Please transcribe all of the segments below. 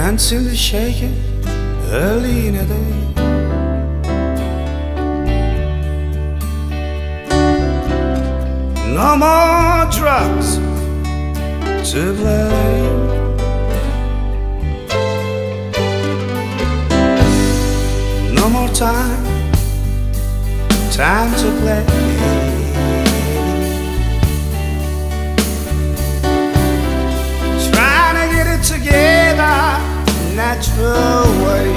Can't seem to shake it early in the day. No more drugs to blame. No more time to play. Trying to get it together natural way.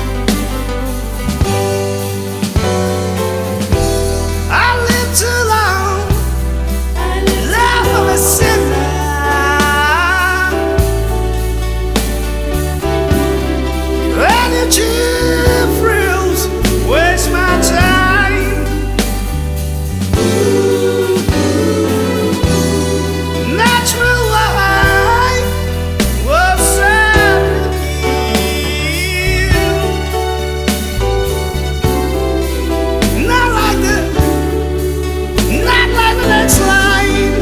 I lived too long, love of a sinner. Energy frills waste my time. Natural life was sad. Not like the next line.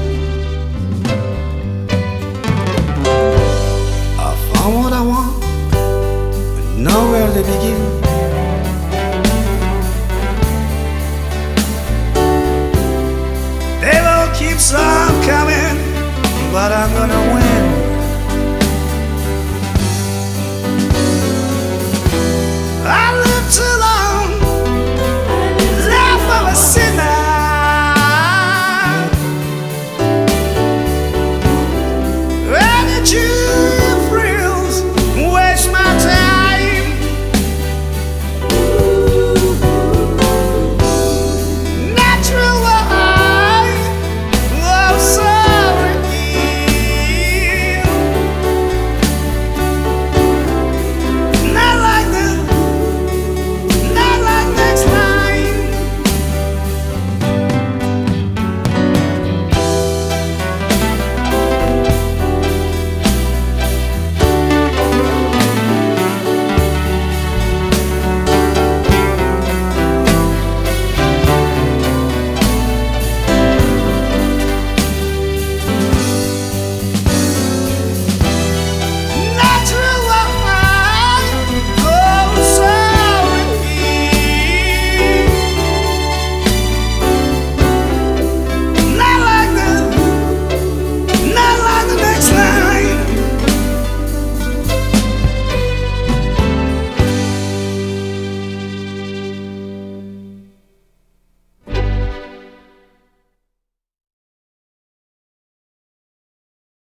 I found what I want, but nowhere to begin. Devil keeps on coming, but I'm gonna win.